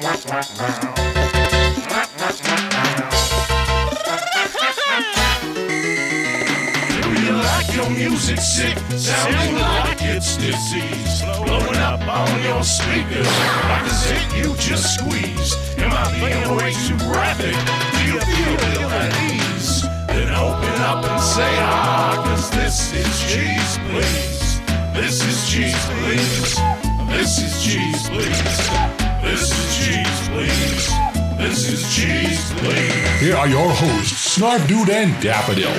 Your music sick, sounding like it's disease, blowing up on your speakers like a zit you just squeezed. Am I being way too graphic? Do you feel at ease? Then open up and say cause this is cheese, please. This is cheese, please. This is cheese, please. This is cheese, please. This is cheese, please. Here are your hosts, Snarf Dude and Daffodil.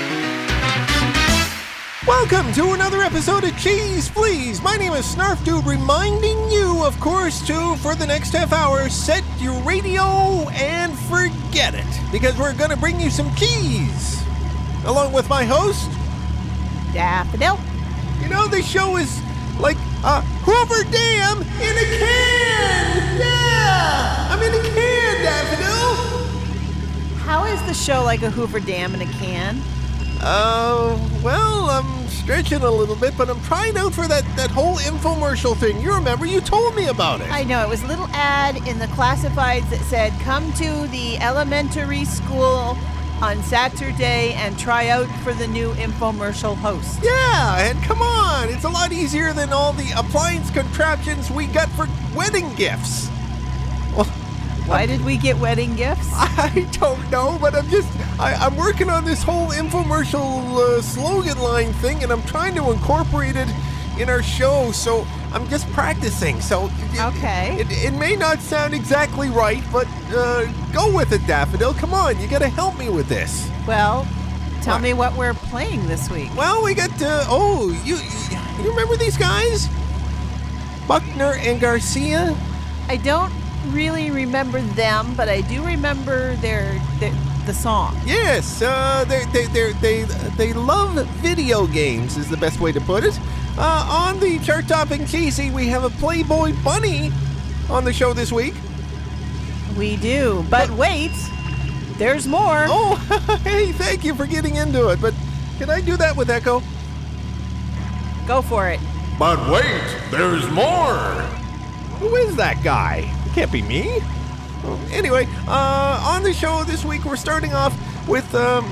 Welcome to another episode of Cheese Please. My name is Snarf Dude, reminding you, of course, to, for the next half hour, set your radio and forget it, because we're going to bring you some cheese, along with my host, Daffodil. You know, this show is like a Hoover Dam in a can. Yeah, I'm in a can, Daffodil. How is the show like a Hoover Dam in a can? Well, I'm stretching a little bit, but I'm trying out for that whole infomercial thing. You remember, you told me about it. I know, it was a little ad in the classifieds that said, come to the elementary school on Saturday and try out for the new infomercial host. Yeah, and come on, it's a lot easier than all the appliance contraptions we got for wedding gifts. Well, why did we get wedding gifts? I don't know, but I'm working on this whole infomercial slogan line thing, and I'm trying to incorporate it in our show, so I'm just practicing. So okay. It may not sound exactly right, but go with it, Daffodil. Come on, you gotta help me with this. Well, tell me what we're playing this week. Well, we got, you remember these guys? Buckner and Garcia? I don't really remember them, but I do remember the song. Yes, they love video games is the best way to put it. On the chart-topping Casey, we have a Playboy Bunny on the show this week. We do, but wait, there's more. Oh, hey, thank you for getting into it, but can I do that with Echo? Go for it. But wait, there's more. Who is that guy? Can't be me. Anyway, on the show this week, we're starting off with,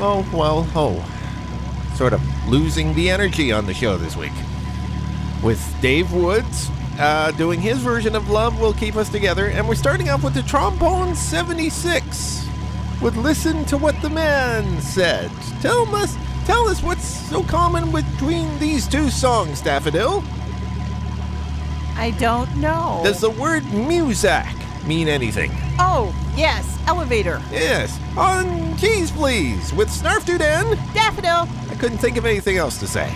sort of losing the energy on the show this week. With Dave Woods doing his version of Love Will Keep Us Together, and we're starting off with the Trombone 76 with Listen to What the Man Said. Tell us what's so common between these two songs, Daffodil. I don't know. Does the word Muzak mean anything? Oh, yes, elevator. Yes. On Cheese Please with Snarf Dude and Daffodil. I couldn't think of anything else to say.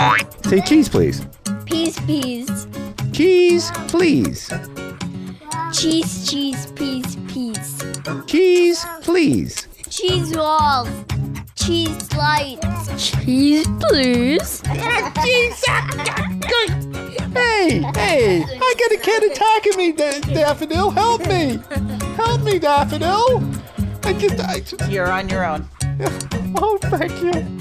Say cheese, please. Peas, peas. Cheese, please. Cheese, cheese, peas, peas. Cheese, please. Cheese rolls. Cheese slides. Cheese, please. Hey, I got a kid attacking me, Daffodil. Help me. Help me, Daffodil. I just... You're on your own. Oh, thank you.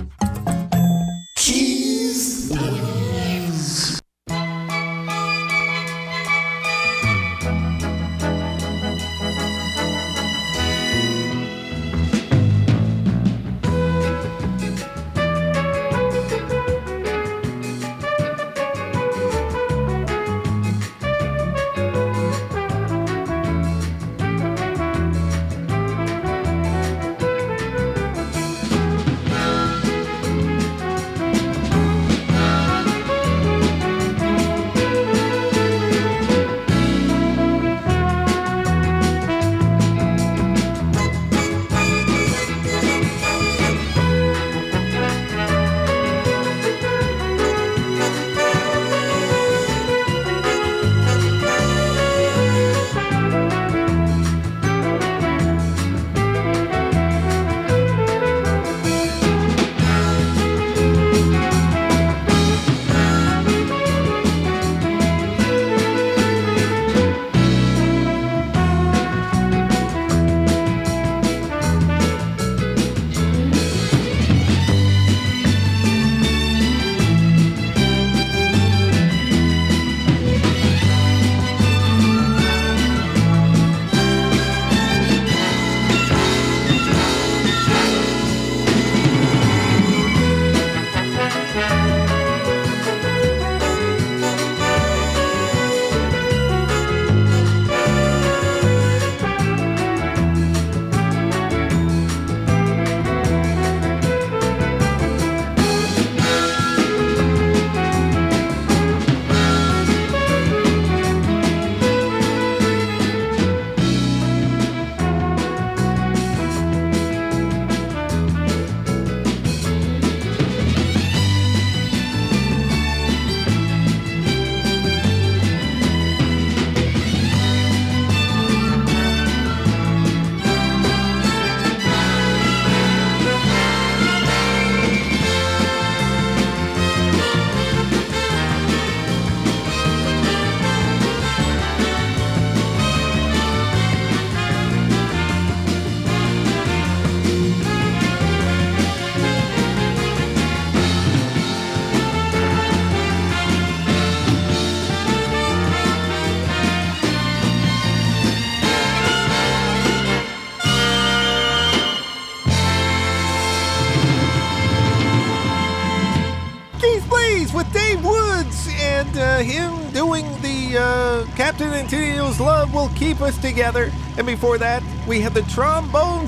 Him doing the Captain and Tito's Love Will Keep Us Together. And before that, we had the Trombone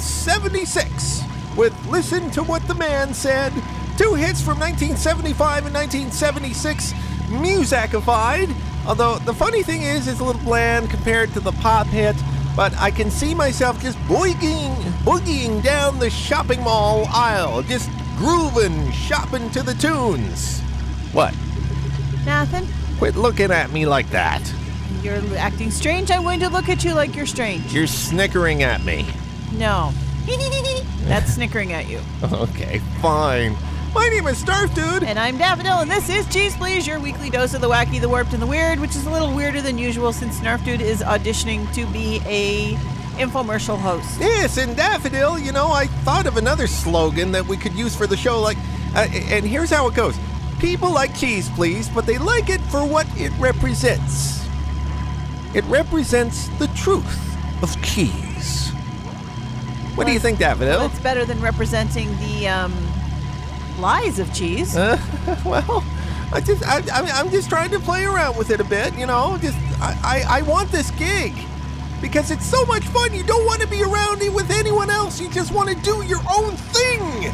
76 with Listen to What the Man Said. 2 hits from 1975 and 1976, Musicified. Although the funny thing is, it's a little bland compared to the pop hit, but I can see myself just boogieing down the shopping mall aisle, just grooving, shopping to the tunes. What? Nothing. Quit looking at me like that. You're acting strange. I'm going to look at you like you're strange. You're snickering at me. No. That's snickering at you. Okay, fine. My name is Starf Dude. And I'm Daffodil, and this is Cheese Please, your weekly dose of the wacky, the warped, and the weird, which is a little weirder than usual since Snarf Dude is auditioning to be a infomercial host. Yes, and Daffodil, you know, I thought of another slogan that we could use for the show, like, and here's how it goes. People like Cheese Please, but they like it for what it represents. It represents the truth of cheese. What do you think, Daffodil? Well, it's better than representing the lies of cheese. Well, I'm just trying to play around with it a bit, you know. I want this gig because it's so much fun. You don't want to be around it with anyone else. You just want to do your own thing.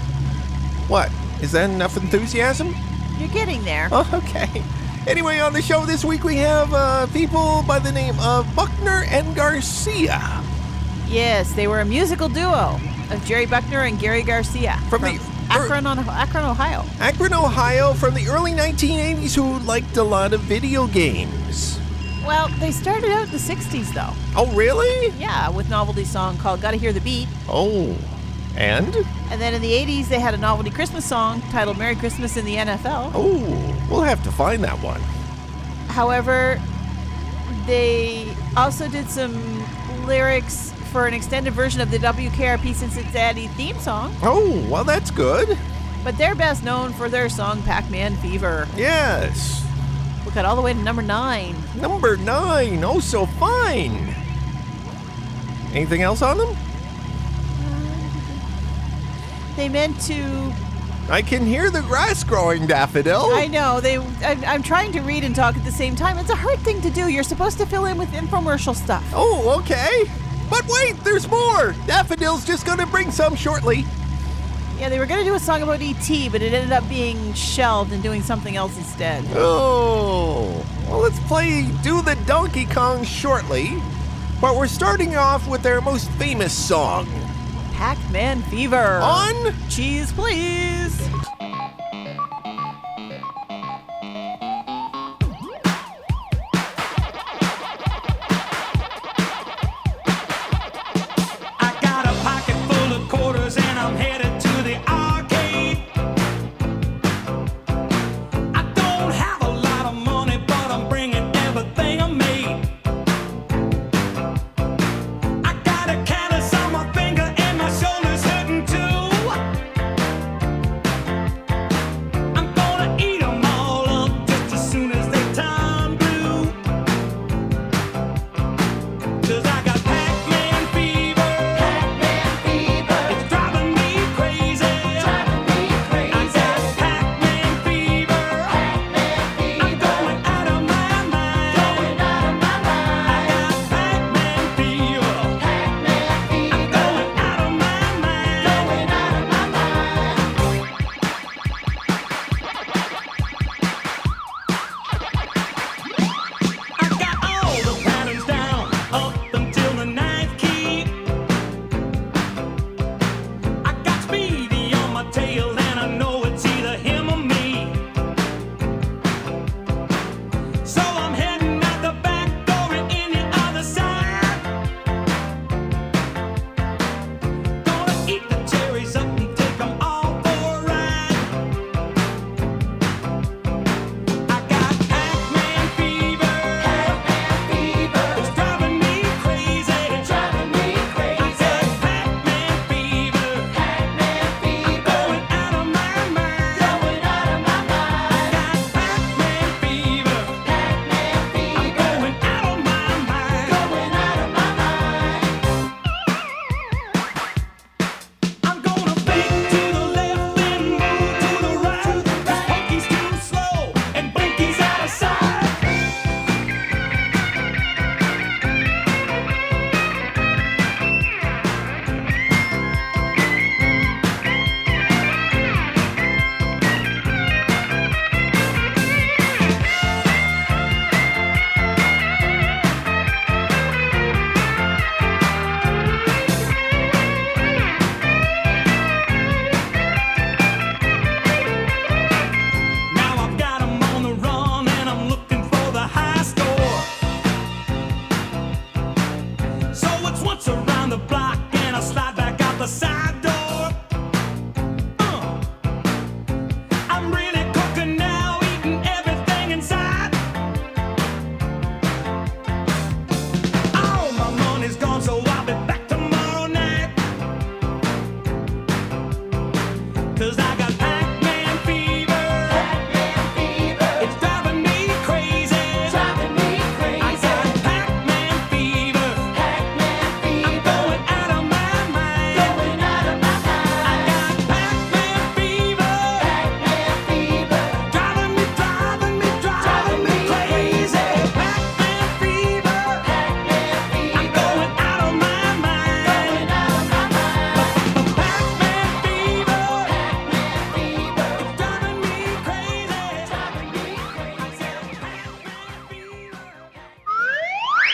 What? Is that enough enthusiasm? You're getting there. Oh, okay. Anyway, on the show this week we have people by the name of Buckner and Garcia. Yes, they were a musical duo of Jerry Buckner and Gary Garcia. From the Akron, Ohio. Akron, Ohio, from the early 1980s, who liked a lot of video games. Well, they started out in the 60s, though. Oh, really? Yeah, with novelty song called Gotta Hear the Beat. Oh, and? And then in the 80s, they had a novelty Christmas song titled Merry Christmas in the NFL. Oh, we'll have to find that one. However, they also did some lyrics for an extended version of the WKRP Cincinnati theme song. Oh, well, that's good. But they're best known for their song Pac-Man Fever. Yes. We got all the way to number 9. Number 9. Oh, so fine. Anything else on them? They meant to... I can hear the grass growing, Daffodil. I know. I'm trying to read and talk at the same time. It's a hard thing to do. You're supposed to fill in with infomercial stuff. Oh, okay. But wait, there's more. Daffodil's just going to bring some shortly. Yeah, they were going to do a song about E.T., but it ended up being shelved and doing something else instead. Oh, well, let's play Do the Donkey Kong shortly. But we're starting off with their most famous song. Pac-Man Fever. On Cheese, please. I got a pocket full of quarters and I'm headed to the arcade. I don't have a lot of money, but I'm bringing everything I made. I got a callus on my finger and my shoulder's hurting too.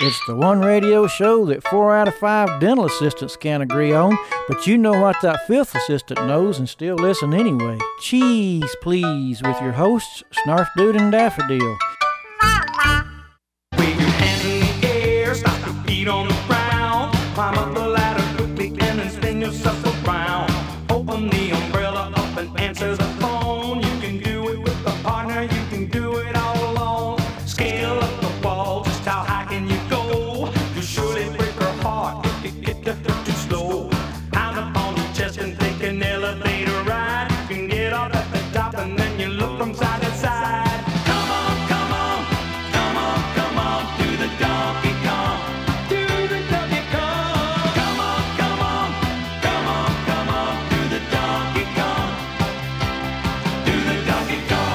It's the one radio show that 4 out of 5 dental assistants can't agree on, but you know what that 5th assistant knows and still listen anyway. Cheese, please, with your hosts, Snarf Dude and Daffodil. Wave your hands in the air, stop your feet on the ground. Climb up the ladder quickly and then spin yourself around. Open the umbrella up and answer the phone. You can do it with a partner, you can do it all alone. Scale up the wall, just how high can you go? You'll surely break her heart if you get too slow. Pound up on your chest and take an elevator ride. You can get off at the top and then you look from side to side. Come on, come on, come on, come on, do the Donkey Kong. Do the Donkey Kong. Come on, come on, come on, come on, do the Donkey Kong. Do the Donkey Kong.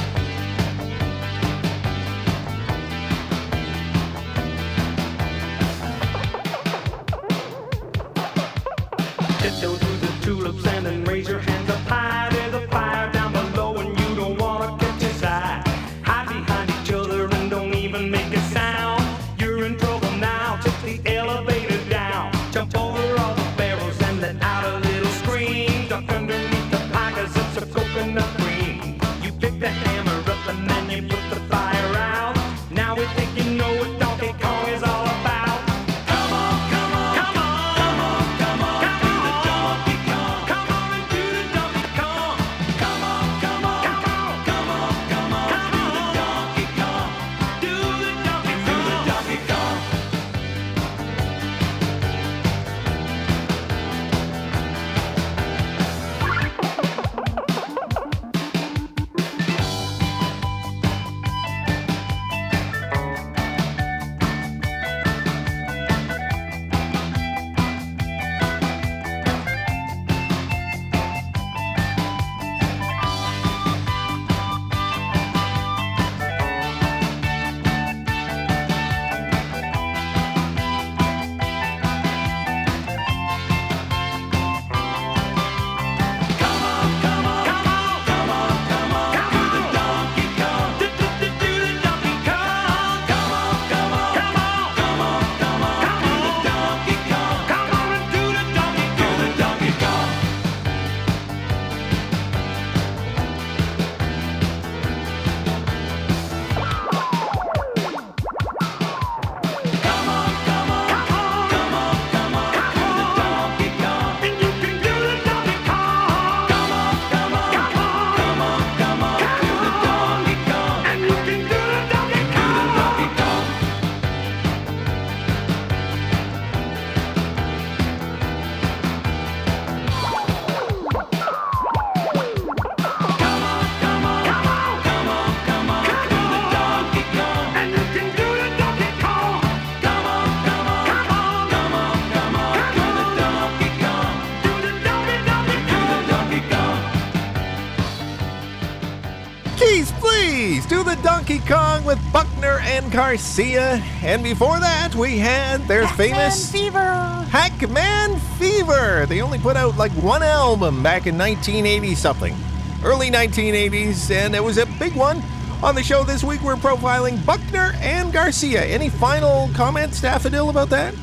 Tiptoe through the tulips and then raise your hands up high. There's a fire down below and you don't wanna catch your side. Hide behind each other and don't even make a sound. You're in trouble now, take the elevator down. Jump over all the barrels and let out a little scream. Duck underneath the pie 'cause it's a coconut cream. You pick the hammer up and then you put the fire out. Now we think you know what Donkey Kong is all about. Come on, come on, come on, come on, come on, do the Donkey Kong. Come on and do the Donkey Kong. Come on, come on, come on, come on, come on, do the Donkey Kong. Do the Donkey Kong. Do the Donkey Kong. Cheese, please, do the Donkey Kong with Buckner and Garcia. And before that, we had their famous Fever. Hackman Fever. They only put out like one album back in 1980 something, early 1980s, and it was a big one. On the show this week, we're profiling Buckner and Garcia. Any final comments, Daffodil, about that?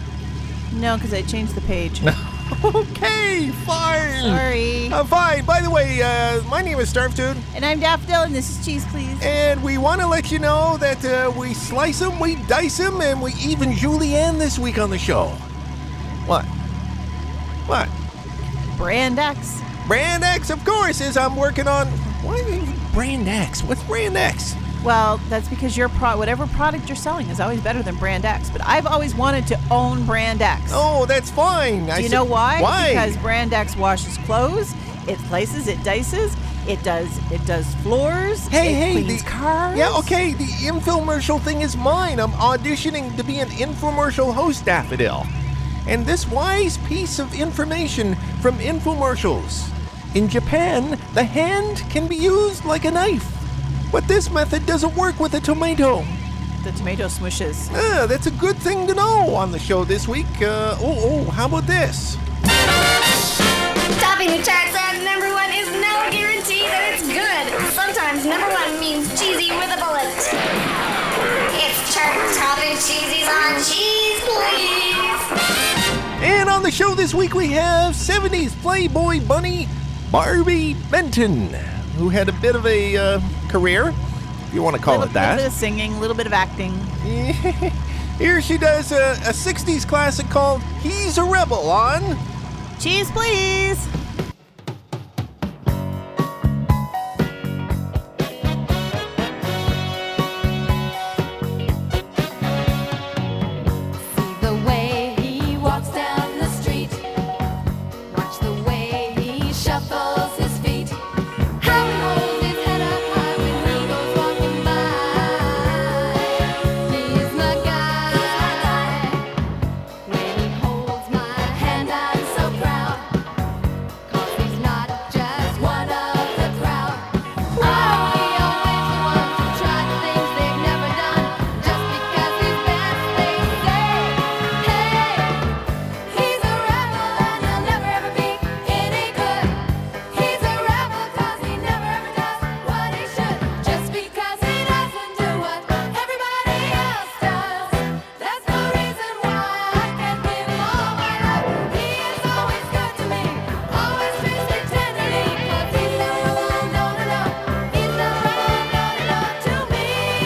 No, because I changed the page. Okay, fine. Sorry. Fine. By the way, my name is Snarf Dude, And I'm Daffodil, and this is Cheese, please. and we want to let you know that we slice them, we dice them, and we even Julienne this week on the show. What? What? Brand X. Brand X, of course, is I'm working on. Why Brand X? What's Brand X? Well, that's because your whatever product you're selling is always better than Brand X. But I've always wanted to own Brand X. Oh, that's fine. Do you know why? Why? Because Brand X washes clothes, it slices, it dices, it does floors, it cleans cars. Yeah, okay, the infomercial thing is mine. I'm auditioning to be an infomercial host, Daffodil. And this wise piece of information from infomercials. In Japan, the hand can be used like a knife. But this method doesn't work with a tomato. The tomato smushes. That's a good thing to know on the show this week. How about this? Topping the charts at number 1 is no guarantee that it's good. Sometimes number 1 means cheesy with a bullet. It's chart-topping cheesies on show this week we have 70s Playboy bunny Barbie Benton, who had a bit of a career, if you want to call it A little bit that. of singing, a little bit of acting. Here she does a 60s classic called He's a Rebel on Cheese, please. See the way he walks down the street. Watch the way he shuffles his feet. How he holds his head up high when he goes walking by. He's my guy. When he holds my hand, I'm so proud. 'Cause he's not just one of the crowd. Oh, he always the ones who try the things they've never done. Just because he's best, they say. Hey, he's a rebel and he'll never ever be any good. He's a rebel 'cause he never ever does what he should. Just because he doesn't do what everybody else does. That's the reason why I can give him all my love. He is always good to me, always treats me tenderly. 'Cause he's a rebel, no, no, no. He's a rebel, no, no, no, to me.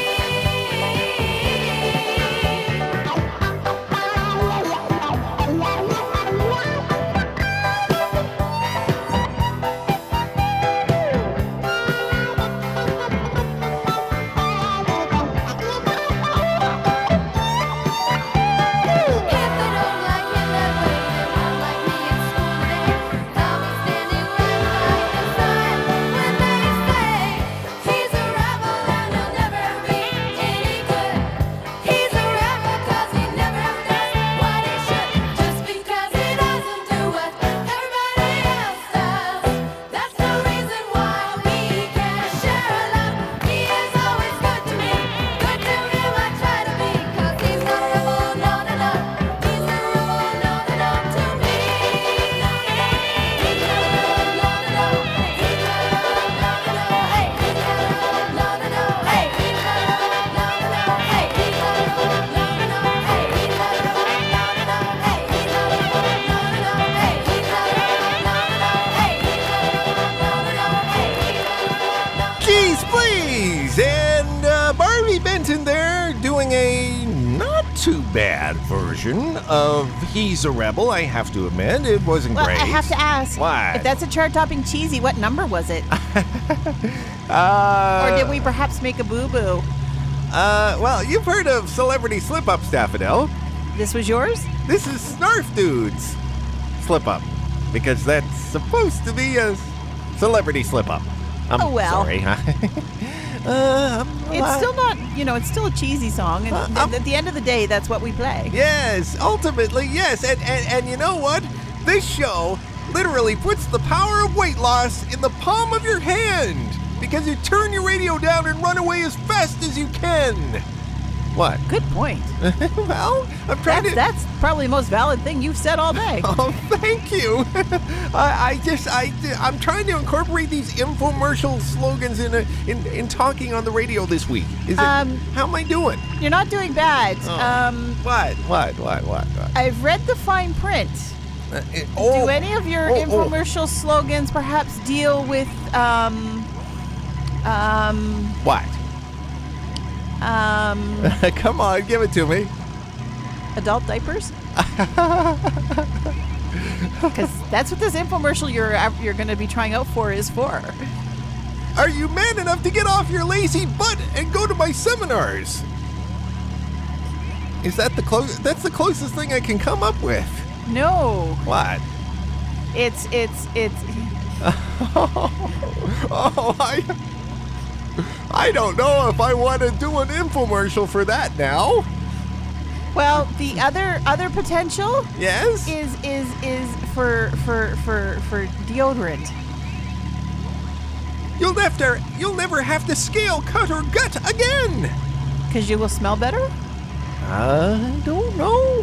If they don't like him that way, they won't like me at school today. I'll be standing right by his side when they say he's a rebel and he'll never be any good. He's a rebel 'cause he never ever does what he should. Just because he doesn't do what everybody else does. That's the reason why we can't share a love. He is always good to me, good to him I try to be. 'Cause he's a rebel, no, no, no. He's a rebel, no, no, no, to me. He's a rebel, no, no, no. He's a rebel, no, no, no. Hey, he's a rebel, no, no, no. Hey, he's a rebel, no, no, no. Hey, he's a rebel, no, no, no. Hey, he's a rebel, no, no, no. Hey, he's a rebel, no, no, no. Hey, he's a rebel, no, no, no. Hey, he's a rebel, no, no, no. Hey, he's a rebel, no, no, no. Cheese, please! And Barbie Benton there doing a not too bad version of He's a Rebel, I have to admit. It wasn't Well, great. I have to ask. What? If that's a chart-topping cheesy, what number was it? Uh, Or did we perhaps make a boo-boo? Well, you've heard of Celebrity Slip-Up, Daffodil. This was yours? This is Snarf Dude's Slip-Up, because that's supposed to be a celebrity slip-up. I'm Oh, well. sorry. It's still not, it's still a cheesy song. And at the end of the day, that's what we play. Yes, ultimately, yes. And you know what? This show literally puts the power of weight loss in the palm of your hand, because you turn your radio down and run away as fast as you can. What? Good point. Well, I'm trying to... That's probably the most valid thing you've said all day. Oh, thank you. I'm trying to incorporate these infomercial slogans in talking on the radio this week. How am I doing? You're not doing bad. What? I've read the fine print. Do any of your infomercial slogans perhaps deal with What? Come on, give it to me. adult diapers? Because that's what this infomercial you're going to be trying out for is for. Are you man enough to get off your lazy butt and go to my seminars? Is that that's the closest thing I can come up with. No. What? It's I don't know if I want to do an infomercial for that now. Well, the other potential Yes? is for deodorant. You'll never have to scale, cut, or gut again. Because you will smell better? I don't know.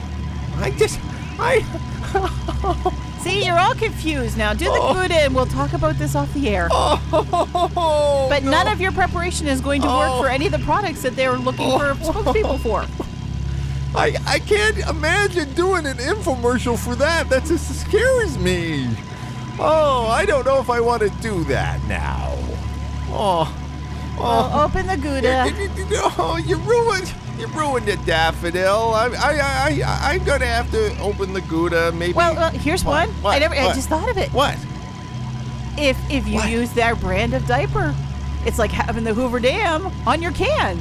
See, you're all confused now. Do the good and we'll talk about this off the air. But none of your preparation is going to work for any of the products that they're looking for spokespeople for. I can't imagine doing an infomercial for that. That just scares me. Oh, I don't know if I want to do that now. Well, open the Gouda. Oh, you ruined it, Daffodil. I'm gonna have to open the Gouda. Maybe. Well, here's one. I just thought of it. What? If you use their brand of diaper, it's like having the Hoover Dam on your can.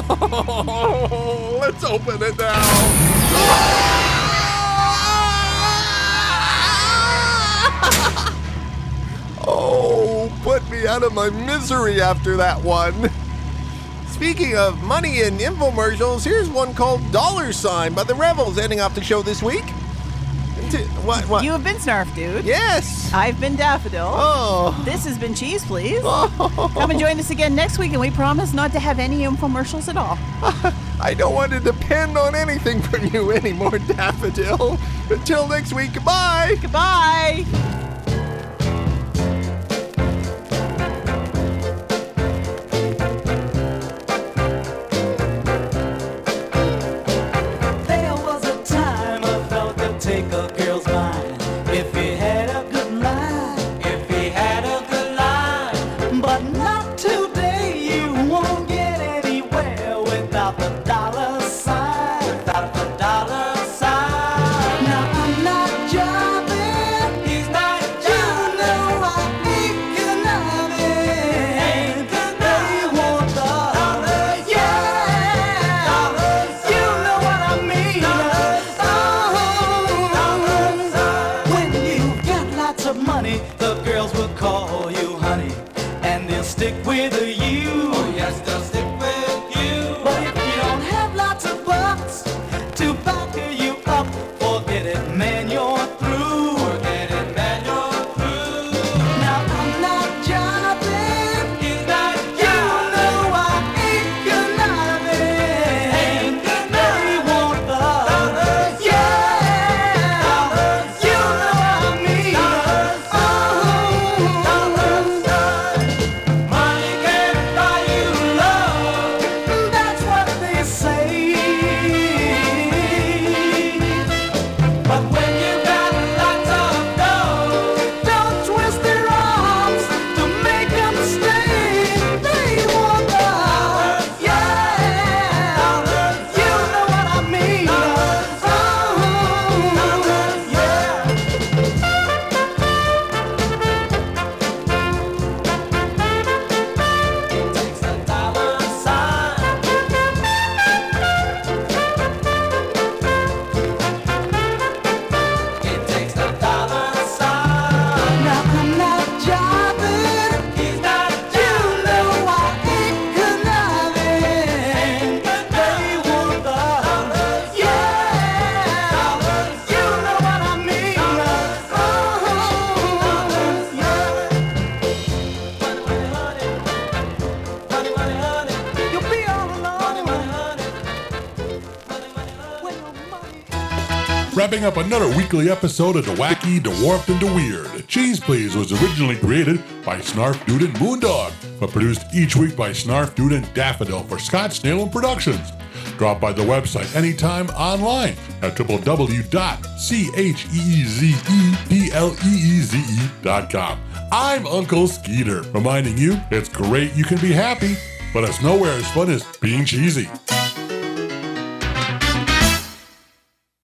Oh, let's open it now. Oh, put me out of my misery after that one. Speaking of money and infomercials, here's one called $sign by the Rebels, ending off the show this week. What? You have been Snarf Dude. Yes. I've been Daffodil. Oh. This has been Cheese Please. Oh. Come and join us again next week, and we promise not to have any infomercials at all. I don't want to depend on anything from you anymore, Daffodil. Until next week, goodbye. Goodbye. There was a time a fella could take a girl's mind if he had a good line, but not today. You won't get anywhere without the $sign. Now I'm not jobbing, he's not jobbing. You know I ain't conniving. They want the you know what I mean. When you've got lots of money, the girls will call you honey, and they'll stick with you. Oh yes, they'll stick with you. But if you don't have lots of bucks to back you up, forget it, man, you're through. Now I'm not jobbing, he's not jobbing. You know I ain't conniving. They want the you know what I mean. Money can't buy you love, that's what they say. But when you got lots of dough, don't twist their arms to make them stay. They want the you know what I mean. It takes a $sign. It takes a $sign. Now I'm not jobbing, he's not jobbing. You know I ain't conniving. They want the you know what I mean. Honey, honey, you'll be all alone. When your money Wrapping up another weekly episode of the Wacky, the Warped, and the Weird. Cheese Please was originally created by Snarf Dude and Moondog, but produced each week by Snarf Dude and Daffodil for Scott Snalen Productions. Drop by the website anytime online at www.cheezepleeze.com. I'm Uncle Skeeter, reminding you it's great you can be happy, but it's nowhere as fun as being cheesy.